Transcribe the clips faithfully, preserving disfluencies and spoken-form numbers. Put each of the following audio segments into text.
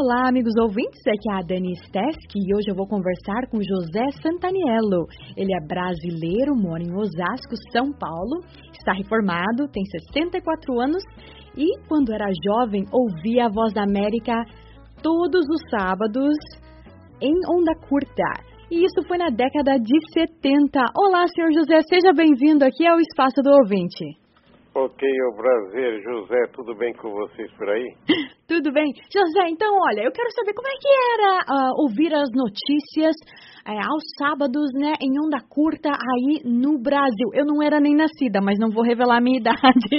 Olá, amigos ouvintes, aqui é a Dani Steski e hoje eu vou conversar com José Santaniello. Ele é brasileiro, mora em Osasco, São Paulo, está reformado, tem sessenta e quatro anos e quando era jovem ouvia a Voz da América todos os sábados em onda curta. E isso foi na década de setenta. Olá, senhor José, seja bem-vindo aqui ao Espaço do Ouvinte. Ok, é um prazer, José, tudo bem com vocês por aí? Tudo bem. José, então, olha, eu quero saber como é que era uh, ouvir as notícias uh, aos sábados, né, em onda curta aí no Brasil. Eu não era nem nascida, mas não vou revelar a minha idade.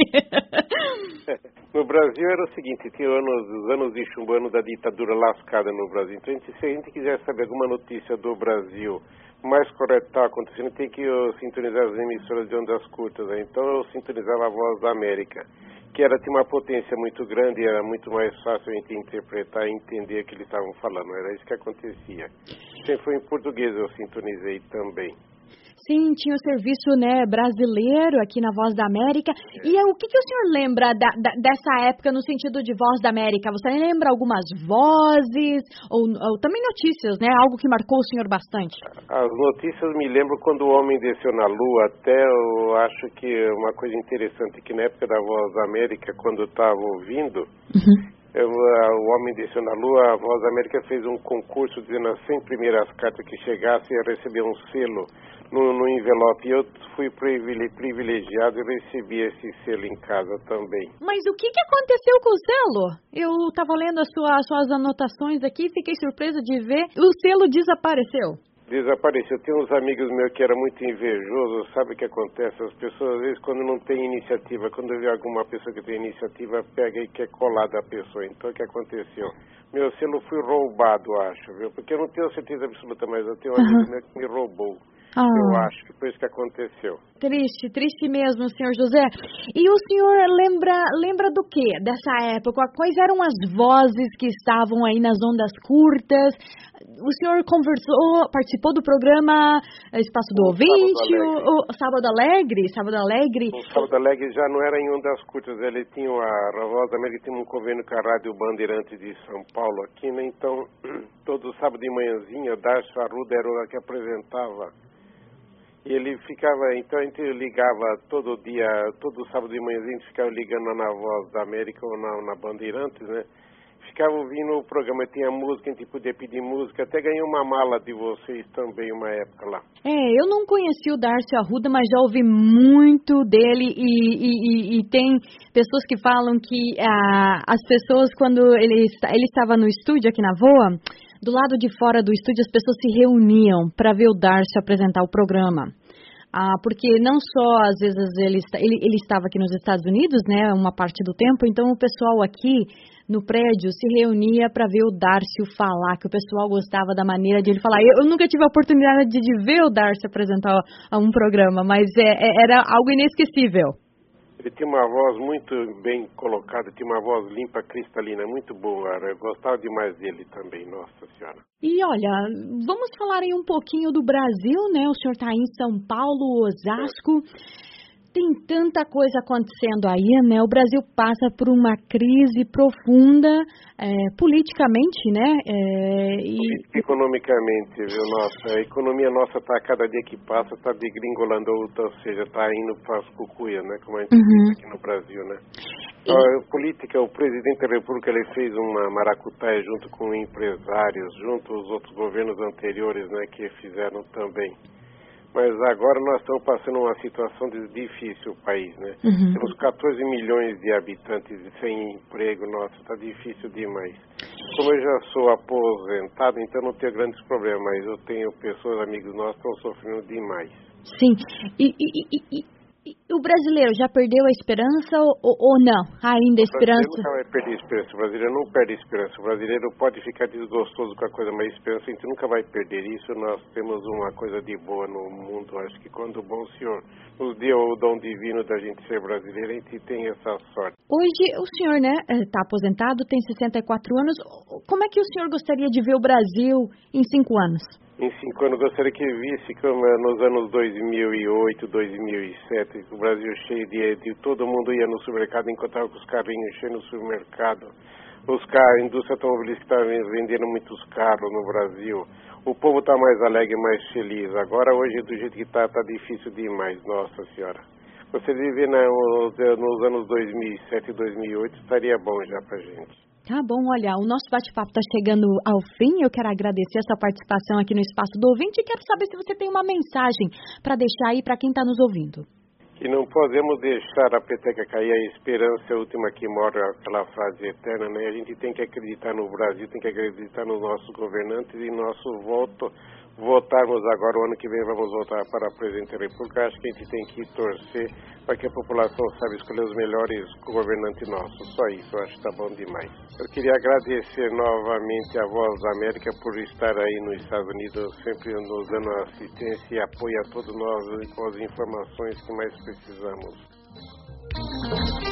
No Brasil era o seguinte, tinha anos, os anos de chumbo, ano da ditadura lascada no Brasil. Então, se a gente quiser saber alguma notícia do Brasil mais correta que está acontecendo, tem que eu, sintonizar as emissoras de ondas curtas. Né? Então eu sintonizava a Voz da América, que era, tinha uma potência muito grande e era muito mais fácil a gente interpretar e entender o que eles estavam falando. Era isso que acontecia. Sempre foi em português eu sintonizei também. Sim, tinha o serviço, né, brasileiro aqui na Voz da América. É. E o que, que o senhor lembra da, da, dessa época no sentido de Voz da América? Você lembra algumas vozes ou, ou também notícias, né? Algo que marcou o senhor bastante? As notícias me lembro quando o homem desceu na Lua. Até eu acho que uma coisa interessante que na época da Voz da América, quando eu estava ouvindo... Uhum. Eu, o homem desceu na Lua, a Voz da América fez um concurso dizendo as cem primeiras cartas que chegassem ia receber um selo no, no envelope. E eu fui privilegiado e recebi esse selo em casa também. Mas o que, que aconteceu com o selo? Eu estava lendo as sua, as suas anotações aqui e fiquei surpresa de ver. O selo desapareceu. Desapareceu. Tem uns amigos meus que eram muito invejosos, sabe o que acontece? As pessoas, às vezes, quando não tem iniciativa, quando vê alguma pessoa que tem iniciativa, pega e quer colar da pessoa. Então, o que aconteceu? Meu selo foi roubado, acho, viu? Porque eu não tenho certeza absoluta, mas eu tenho um amigo uhum. meu que me roubou. Ah. Eu acho que foi isso que aconteceu. Triste, triste mesmo, senhor José. E o senhor lembra, lembra do quê dessa época? Quais eram as vozes que estavam aí nas ondas curtas? O senhor conversou, participou do programa Espaço do o Ouvinte, Sábado o, o Sábado Alegre? Sábado Alegre? O Sábado Alegre já não era em ondas curtas, ele tinha a, a Voz da América tinha um convênio com a Rádio Bandeirante de São Paulo aqui, né? Então, todo sábado de manhãzinha, Darcio Arruda era o que apresentava. E ele ficava, então a gente ligava todo dia, todo sábado de manhãzinha, a gente ficava ligando na Voz da América ou na, na Bandeirantes, né? Ficava ouvindo o programa, tinha música, a gente podia pedir música, até ganhei uma mala de vocês também uma época lá. É, eu não conheci o Darcio Arruda, mas já ouvi muito dele e, e, e, e tem pessoas que falam que ah, as pessoas, quando ele, ele estava no estúdio aqui na Voa, do lado de fora do estúdio as pessoas se reuniam para ver o Darcio apresentar o programa. Ah, porque não só, às vezes, ele, ele, ele estava aqui nos Estados Unidos, né, uma parte do tempo, então o pessoal aqui no prédio se reunia para ver o Darcio falar, que o pessoal gostava da maneira de ele falar. Eu, eu nunca tive a oportunidade de, de ver o Darcio apresentar um programa, mas é, é, era algo inesquecível. Ele tinha uma voz muito bem colocada, tinha uma voz limpa, cristalina, muito boa. Eu gostava demais dele também, nossa senhora. E olha, vamos falar aí um pouquinho do Brasil, né? O senhor está em São Paulo, Osasco. Tem tanta coisa acontecendo aí, né? O Brasil passa por uma crise profunda, é, politicamente, né? É, e... Economicamente, viu? Nossa, a economia nossa está, cada dia que passa, está degringolando, ou seja, está indo para as cucuias, né? Como a gente uhum. diz aqui no Brasil, né? E... A política, o presidente da República, ele fez uma maracutaia junto com empresários, junto aos outros governos anteriores, né? Que fizeram também. Mas agora nós estamos passando uma situação de difícil o país, né? Uhum. Temos quatorze milhões de habitantes sem emprego, nossa, está difícil demais. Como eu já sou aposentado, então não tenho grandes problemas, mas eu tenho pessoas, amigos nossos, que estão sofrendo demais. Sim, e, e, e, e o brasileiro já perdeu a esperança ou, ou não? Ainda a esperança? O brasileiro nunca vai perder a esperança, o brasileiro não perde a esperança. O brasileiro pode ficar desgostoso com a coisa, mas a esperança a gente nunca vai perder isso. Nós temos uma coisa de boa no mundo. Acho que quando o bom Senhor nos deu o dom divino da gente ser brasileiro, a gente tem essa sorte. Hoje o senhor, né, está aposentado, tem sessenta e quatro anos. Como é que o senhor gostaria de ver o Brasil em cinco anos? Em cinco anos, gostaria que visse como nos anos dois mil e oito, dois mil e sete, o Brasil cheio de, de... Todo mundo ia no supermercado, encontrava com os carrinhos cheios no supermercado. os carros, a indústria automobilística está vendendo muitos carros no Brasil. O povo está mais alegre, mais feliz. Agora, hoje, do jeito que está, está difícil demais, nossa senhora. Você viver nos, nos anos dois mil e sete e dois mil e oito estaria bom já pra gente. Tá bom, olha, o nosso bate-papo está chegando ao fim. Eu quero agradecer a sua participação aqui no Espaço do Ouvinte e quero saber se você tem uma mensagem para deixar aí para quem está nos ouvindo. Que não podemos deixar a peteca cair, a esperança é a última que morre, aquela frase eterna, né? A gente tem que acreditar no Brasil, tem que acreditar nos nossos governantes e nosso voto, votarmos agora, o ano que vem vamos votar para a Presidente da República. Acho que a gente tem que torcer para que a população saiba escolher os melhores governantes nossos. Só isso, eu acho que está bom demais. Eu queria agradecer novamente a Voz da América por estar aí nos Estados Unidos, sempre nos dando assistência e apoio a todos nós com as informações que mais precisamos.